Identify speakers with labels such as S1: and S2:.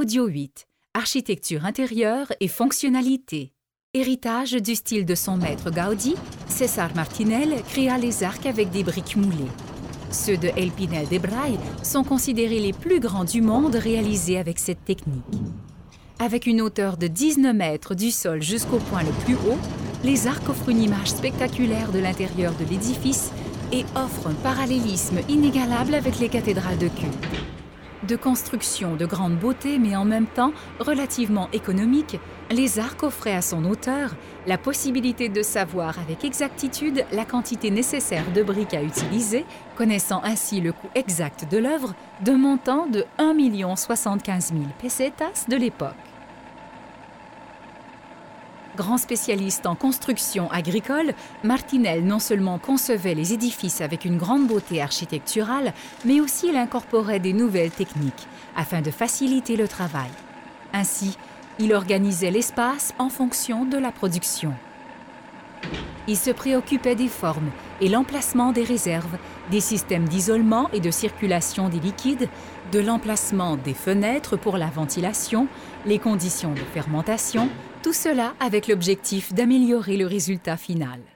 S1: Audio 8, architecture intérieure et fonctionnalité. Héritage du style de son maître Gaudi, César Martinel créa les arcs avec des briques moulées. Ceux de El Pinel de Brai sont considérés les plus grands du monde réalisés avec cette technique. Avec une hauteur de 19 mètres du sol jusqu'au point le plus haut, les arcs offrent une image spectaculaire de l'intérieur de l'édifice et offrent un parallélisme inégalable avec les cathédrales de culte. De construction de grande beauté mais en même temps relativement économique, les arcs offraient à son auteur la possibilité de savoir avec exactitude la quantité nécessaire de briques à utiliser, connaissant ainsi le coût exact de l'œuvre d'un montant de 1 075 000 pesetas de l'époque. Grand spécialiste en construction agricole, Martinel non seulement concevait les édifices avec une grande beauté architecturale, mais aussi il incorporait des nouvelles techniques afin de faciliter le travail. Ainsi, il organisait l'espace en fonction de la production. Il se préoccupait des formes et l'emplacement des réserves, des systèmes d'isolement et de circulation des liquides, de l'emplacement des fenêtres pour la ventilation, les conditions de fermentation, tout cela avec l'objectif d'améliorer le résultat final.